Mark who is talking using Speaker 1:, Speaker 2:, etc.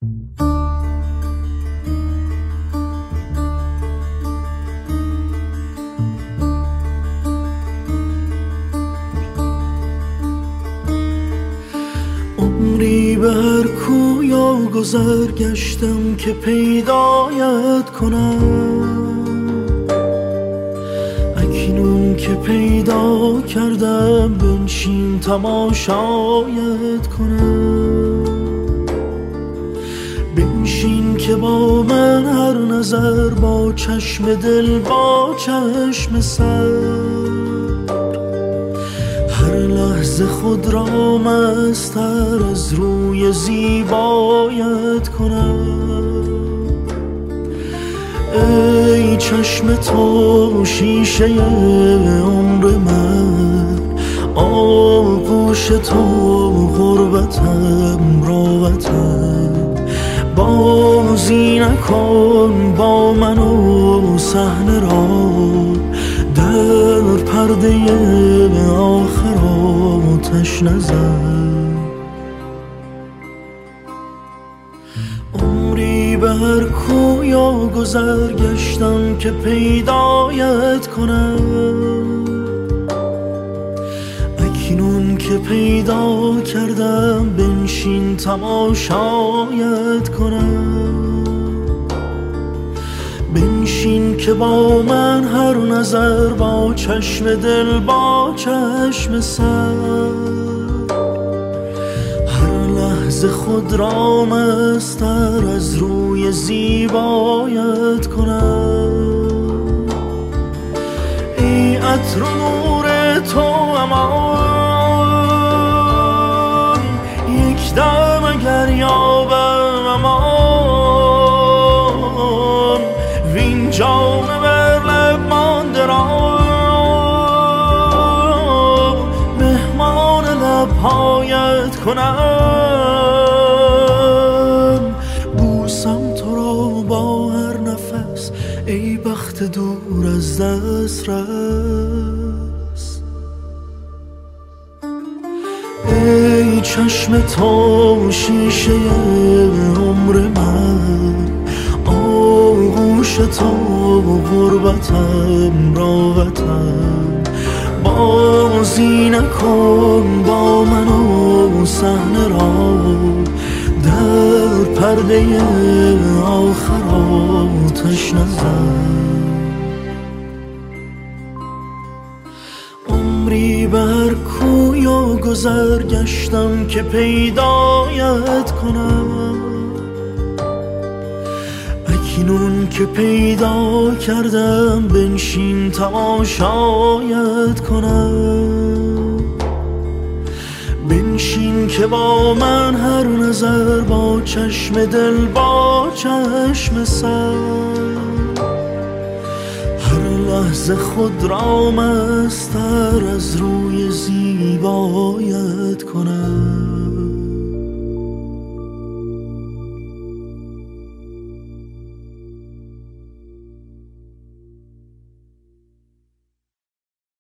Speaker 1: عمری به هر کویا گذر گشتم که پیدایت کنم، اکنون که پیدا کردم بنشین تماشایت کنم. بنشین که با من هر نظر، با چشم دل با چشم سر، هر لحظه خود را مستر از روی زیبایت کنم. ای چشم تو شیشه عمر من، آغوش تو غربتم راحتم. بازی نکن با من و صحنه را، در پرده آخر آتش نزن. عمری به هر کویا گذر گشتم که پیدایت کنم، اکنون که پیدا کردم بنشین تماشایت کنم. بنشین که با من هر نظر، با چشم دل با چشم سر، هر لحظه خود را مستر از روی زیبایت کنم. ای عطر و نور تو امان، یک دم اگر یابم امان، وین جان بر لب مانده را مهمان لبهایت کنم. بوسم تو را با هر نفس، ای بخت دور از دسترس. ای چشم تو شیشه عمر من، آغوش تو غربتم راحتم. بازی نکن با من و صحنه را، در پرده آخر آتش نزن. عمری بر کویا گذر گشتم که پیدایت کنم، اکنون که پیدا کردم بنشین تماشایت کنم. بنشین که با من هر نظر، با چشم دل با چشم سر، هر لحظه خود را مستر از روی زیبایت کنم.